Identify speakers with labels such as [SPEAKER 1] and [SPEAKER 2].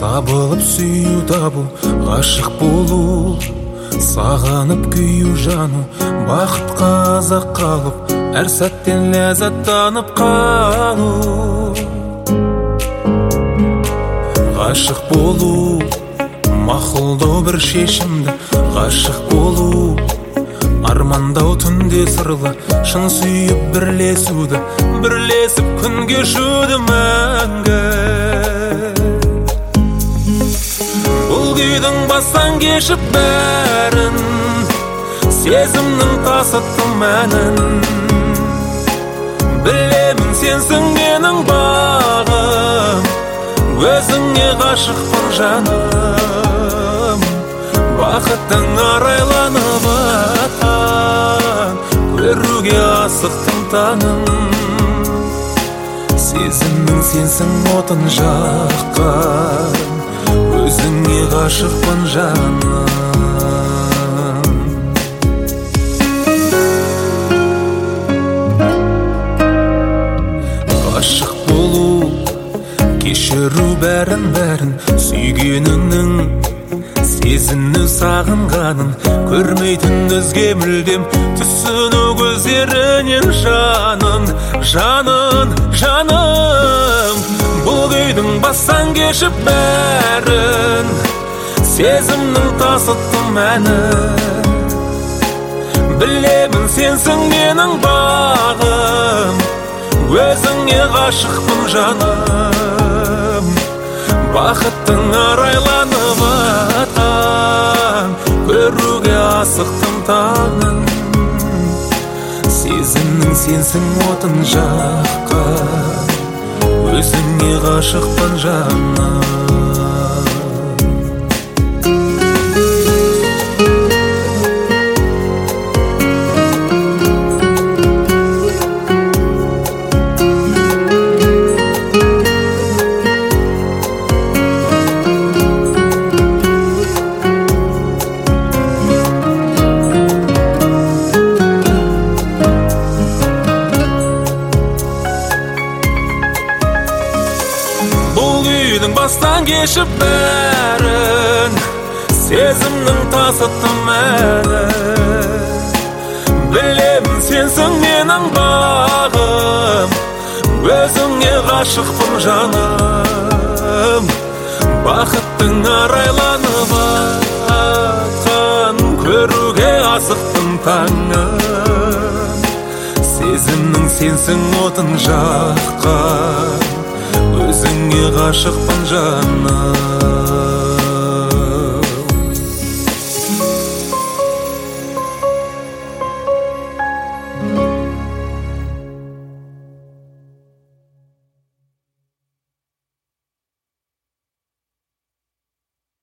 [SPEAKER 1] Сабылып сүю табу, ғашық болу, сағанып күйу жану, бақытқа азақ қалып, әр сәттен ләззаттанып қалу. Ғашық болу, мақұлдау бір шешімді, ғашық болу, армандау түнде сырлы, шын сүйіп бірлесуді, бірлесіп күн кешуді мәңгі. Бұл күйдің бастан кешіп бәрін, сезімнің тасытты мәнін. Білемін сенсің менің бағым, өзіңе ғашықпын жаным. Бақыттың арайланып атқан, көруге асықтым таңым. Сезімнің сенсің отын жаққан, өзіңе ғашықпын жаным. Ғашық болу, кешіру бәрін, сүйгеніңнің сезіну сағынғанын, көрмейтін өзге мүлдем түсіну көздерінен жаным. Бұл күйдің бастан кешіп бәрін, сезімнің тасытты мәні. Білемін сенсің менің бағым, өзіңе ғашықпын жаным. Бақыттың арайланып атқан, көруге асықтым таңын. Сезімнің сенсің отын жаққан, өзіңе ғашықпын жаным. Бастан кешіп бәрін, сезімнің тасытты мәні. Білемін сенсің менің бағым, өзіңе ғашықпын жаным. Бақыттың арайланып атқан, көруге асықтым таңым. Сезімнің сенсің отын жаққан, өзіңе ғашықпын жаным.